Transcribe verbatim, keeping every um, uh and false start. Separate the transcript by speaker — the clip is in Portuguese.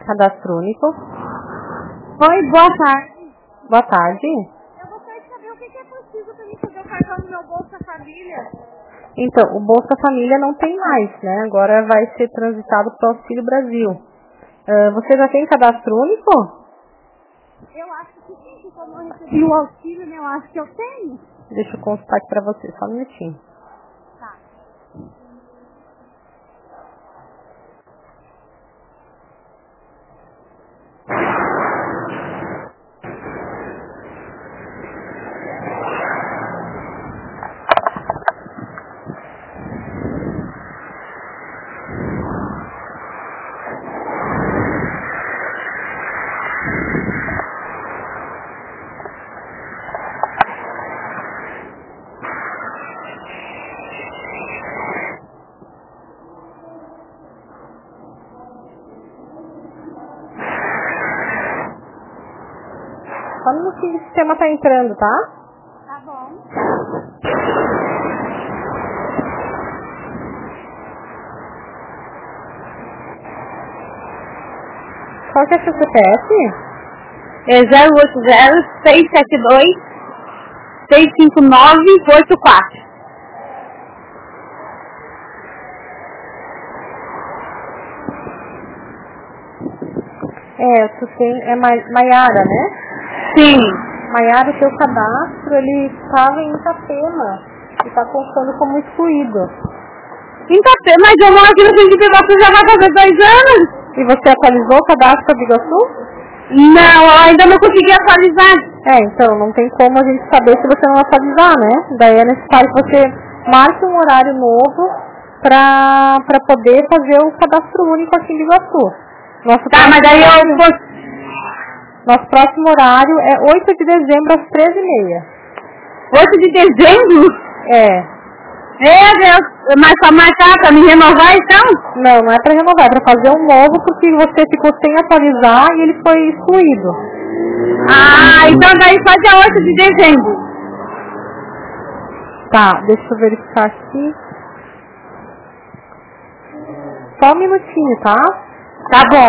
Speaker 1: Cadastro único.
Speaker 2: Oi, boa tarde.
Speaker 1: Boa tarde.
Speaker 2: Eu gostaria de saber o que é preciso para mim fazer o cartão do meu Bolsa Família.
Speaker 1: Então, o Bolsa Família não tem mais, né? Agora vai ser transitado para o Auxílio Brasil. Uh, você já tem cadastro único?
Speaker 2: Eu acho que sim, que como eu recebi o auxílio, né, eu acho que eu tenho.
Speaker 1: Deixa eu consultar aqui para você, só um minutinho.
Speaker 2: Tá.
Speaker 1: Só um minutinho, o sistema tá entrando, tá?
Speaker 2: Tá bom.
Speaker 1: Qual que é o seu C P F?
Speaker 2: É zero oito zero, seis sete dois, seis cinco nove, oito quatro.
Speaker 1: É, tu tem, é Ma- Maiara, né?
Speaker 2: Sim.
Speaker 1: Maiara, o seu cadastro, ele estava em Itapema e está constando como excluído.
Speaker 2: Então, mas eu moro aqui no centro de Biguaçu já vai fazer dois anos.
Speaker 1: E você atualizou o cadastro para Biguaçu?
Speaker 2: Não, eu ainda não consegui atualizar.
Speaker 1: É, então, não tem como a gente saber se você não atualizar, né? Daí é necessário que você marque um horário novo para para poder fazer o cadastro único aqui em Biguaçu. Nosso
Speaker 2: Tá, mas daí
Speaker 1: horário,
Speaker 2: eu posso...
Speaker 1: Nosso próximo horário é oito de dezembro às treze e meia.
Speaker 2: oito de dezembro?
Speaker 1: É.
Speaker 2: Meu Deus, mas pra marcar, pra me renovar então?
Speaker 1: Não, não é para renovar, é para fazer um novo porque você ficou sem atualizar e ele foi excluído.
Speaker 2: Ah, então daí só dia oito de dezembro.
Speaker 1: Tá, deixa eu verificar aqui. Só um minutinho, tá?
Speaker 2: Tá bom.